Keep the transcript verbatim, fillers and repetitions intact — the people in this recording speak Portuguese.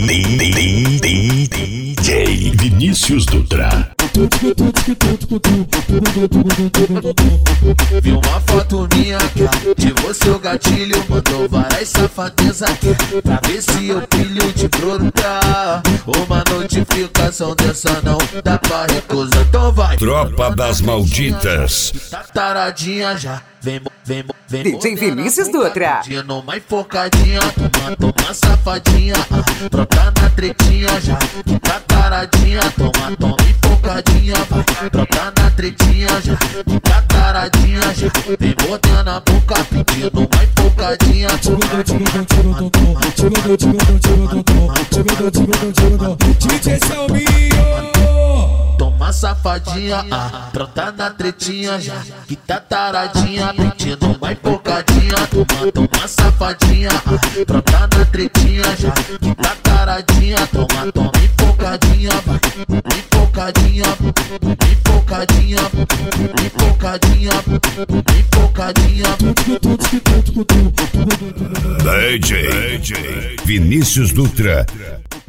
D J Vinícius Dutra. Vi uma foto minha de você, o gatilho mandou várias safadezas aqui pra ver se eu pilho de brotar. Uma notificação dessa não dá pra recusar, então vai. Tropa das Malditas. Tá taradinha já, vem, vem, vem. D J Vinícius Dutra. Numa enfocadinha, toma, toma safadinha, ah, brota na tretinha já, que tá taradinha, toma, toma enfocadinha, vai, brota na tretinha já, que tá taradinha já, vem botando a boca, pedindo uma enfocadinha, toma, toma, toma, D J Selminho. toma safadinha, ah, brota na tretinha já, que tá taradinha, pedindo uma enfocadinha, toma, toma safadinha, ah, brota na tretinha já, que tá taradinha, toma, toma enfocadinha, vai, enfocadinha, enfocadinha, enfocadinha, enfocadinha. D J Vinícius Dutra.